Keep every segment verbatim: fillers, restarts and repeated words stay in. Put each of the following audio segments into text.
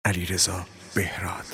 علیرضا بهراد.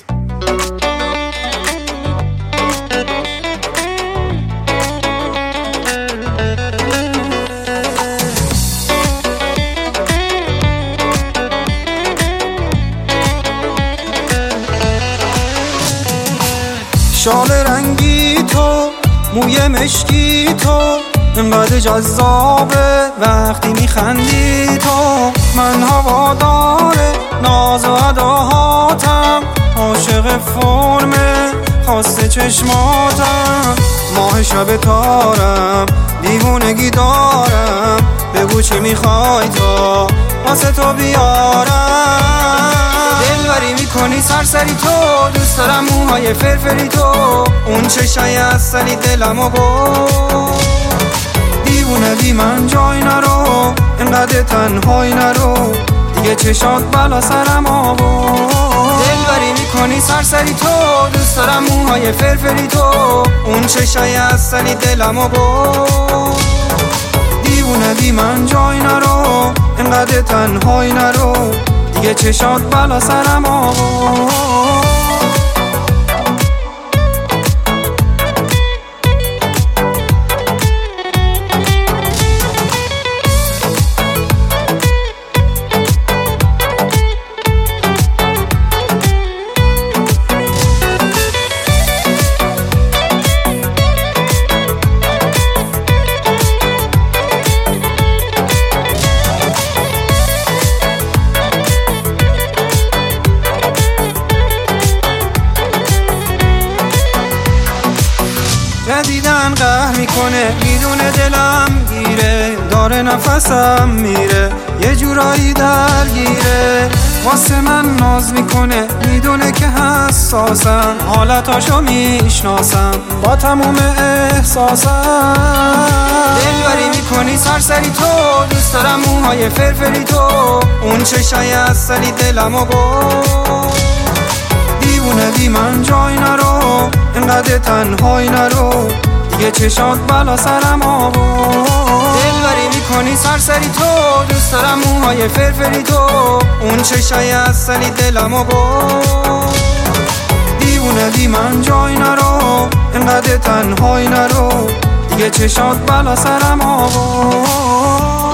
شال رنگی تو، موی مشکی تو، انقدر جذابه وقتی میخندی تو. من هواداره ناز و اداهاتم، عاشق فرم خاص چشماتم. ماه شب تارم، دیوونگی دارم، بگو چی میخوای تا واسه تو بیارم. دلبری میکنی سرسری تو، دوست دارم موهای فرفری تو، اون چشای اصلی دلمو برد. دیوونه بی من جای نرو، انقدر تنهایی نرو، دیگه چشات بلا سرم آورد. دلبری میکنی سرسری تو، دوست دارم موهای فرفری تو، اون چشای اصلی دلمو برد. دیوونه بی من جای نرو، انقدر تنهایی نرو، دیگه چشات بلا سرم آورد. جدیدن قهر میکنه، میدونه دلم گیره، داره نفسم میره، یه جورایی درگیره. واسه من ناز میکنه، میدونه که حساسم، حالتاشو میشناسم با تموم احساسم. دلبری میکنی سرسری تو، دوست دارم موهای فرفری تو، اون چشای اصلی دلمو برد. دیوونه بی من جای نرو، انقدر تنهایی نرو، دیگه چشات بلا سرم آورد. دلبری میکنی سرسری تو، دوست دارم موهای فرفری تو، اون چشای اصلی دلمو برد. دیوونه بی من جای نرو، انقدر تنهایی نرو، دیگه چشات بلا سرم آورد.